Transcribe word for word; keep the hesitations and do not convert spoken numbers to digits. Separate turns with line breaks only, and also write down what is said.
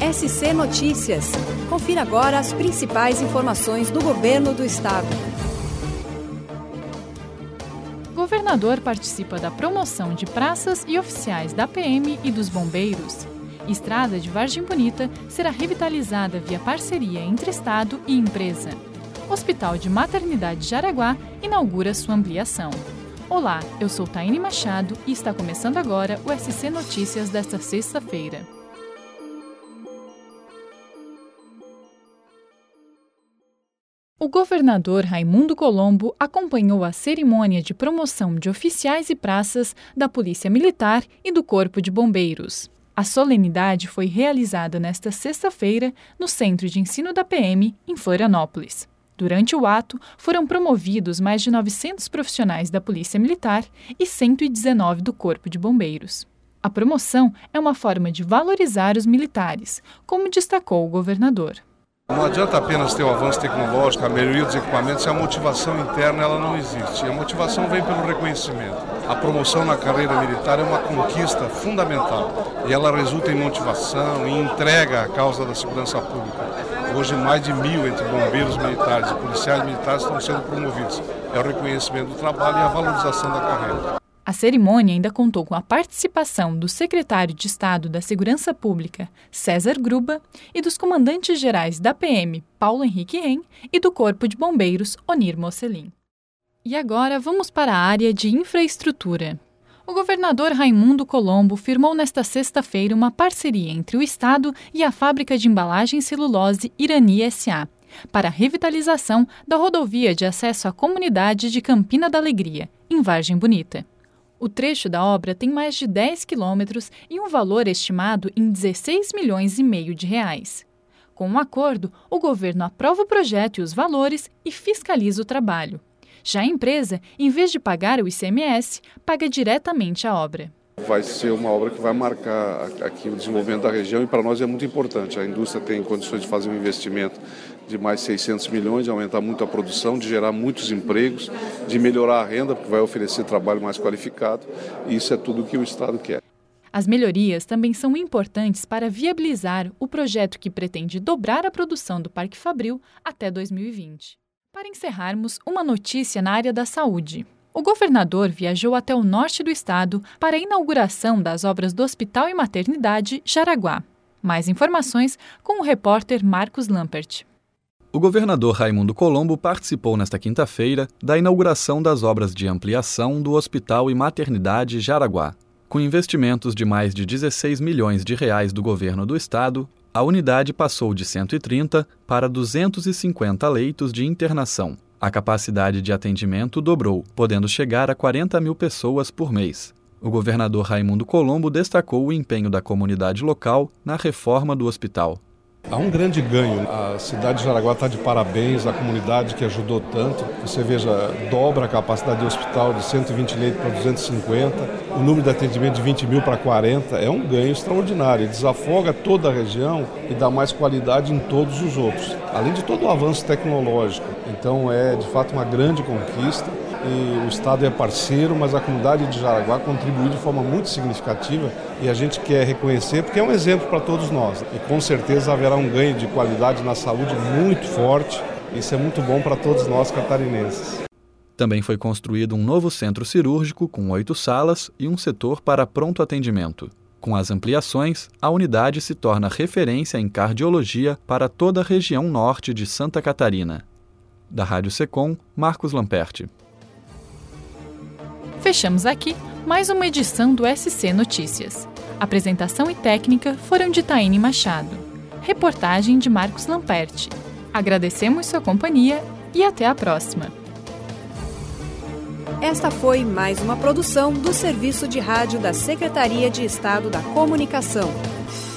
S C Notícias. Confira agora as principais informações do Governo do Estado.
O governador participa da promoção de praças e oficiais da P M e dos bombeiros. Estrada de Vargem Bonita será revitalizada via parceria entre Estado e empresa. Hospital de Maternidade Jaraguá inaugura sua ampliação. Olá, eu sou Taine Machado e está começando agora o S C Notícias desta sexta-feira. O governador Raimundo Colombo acompanhou a cerimônia de promoção de oficiais e praças da Polícia Militar e do Corpo de Bombeiros. A solenidade foi realizada nesta sexta-feira no Centro de Ensino da P M, em Florianópolis. Durante o ato, foram promovidos mais de novecentos profissionais da Polícia Militar e cento e dezenove do Corpo de Bombeiros. A promoção é uma forma de valorizar os militares, como destacou o governador.
Não adianta apenas ter o avanço tecnológico, a melhoria dos equipamentos, se a motivação interna ela não existe. A motivação vem pelo reconhecimento. A promoção na carreira militar é uma conquista fundamental e ela resulta em motivação e entrega à causa da segurança pública. Hoje, mais de mil entre bombeiros militares e policiais militares estão sendo promovidos. É o reconhecimento do trabalho e a valorização da carreira.
A cerimônia ainda contou com a participação do secretário de Estado da Segurança Pública, César Gruba, e dos comandantes gerais da P M, Paulo Henrique Ren, e do Corpo de Bombeiros, Onir Mocelin. E agora vamos para a área de infraestrutura. O governador Raimundo Colombo firmou nesta sexta-feira uma parceria entre o Estado e a fábrica de embalagem celulose Irani S A para a revitalização da rodovia de acesso à comunidade de Campina da Alegria, em Vargem Bonita. O trecho da obra tem mais de dez quilômetros e um valor estimado em dezesseis milhões e meio de reais. Com um acordo, o governo aprova o projeto e os valores e fiscaliza o trabalho. Já a empresa, em vez de pagar o I C M S, paga diretamente a obra.
Vai ser uma obra que vai marcar aqui o desenvolvimento da região e para nós é muito importante. A indústria tem condições de fazer um investimento de mais seiscentos milhões, de aumentar muito a produção, de gerar muitos empregos, de melhorar a renda, porque vai oferecer trabalho mais qualificado, e isso é tudo o que o Estado quer.
As melhorias também são importantes para viabilizar o projeto que pretende dobrar a produção do Parque Fabril até dois mil e vinte. Para encerrarmos, uma notícia na área da saúde. O governador viajou até o norte do estado para a inauguração das obras do Hospital e Maternidade Jaraguá. Mais informações com o repórter Marcos Lampert.
O governador Raimundo Colombo participou nesta quinta-feira da inauguração das obras de ampliação do Hospital e Maternidade Jaraguá. Com investimentos de mais de dezesseis milhões de reais do governo do estado, a unidade passou de cento e trinta para duzentos e cinquenta leitos de internação. A capacidade de atendimento dobrou, podendo chegar a quarenta mil pessoas por mês. O governador Raimundo Colombo destacou o empenho da comunidade local na reforma do hospital.
Há um grande ganho. A cidade de Jaraguá está de parabéns, a comunidade que ajudou tanto. Você veja, dobra a capacidade do hospital de cento e vinte leitos para duzentos e cinquenta, o número de atendimento de vinte mil para quarenta, é um ganho extraordinário. Ele desafoga toda a região e dá mais qualidade em todos os outros, além de todo o avanço tecnológico. Então é de fato uma grande conquista. E o Estado é parceiro, mas a comunidade de Jaraguá contribuiu de forma muito significativa e a gente quer reconhecer porque é um exemplo para todos nós. E com certeza haverá um ganho de qualidade na saúde muito forte. Isso é muito bom para todos nós catarinenses.
Também foi construído um novo centro cirúrgico com oito salas e um setor para pronto atendimento. Com as ampliações, a unidade se torna referência em cardiologia para toda a região norte de Santa Catarina. Da Rádio Secom, Marcos Lampert.
Fechamos aqui mais uma edição do S C Notícias. Apresentação e técnica foram de Taine Machado. Reportagem de Marcos Lampert. Agradecemos sua companhia e até a próxima.
Esta foi mais uma produção do Serviço de Rádio da Secretaria de Estado da Comunicação.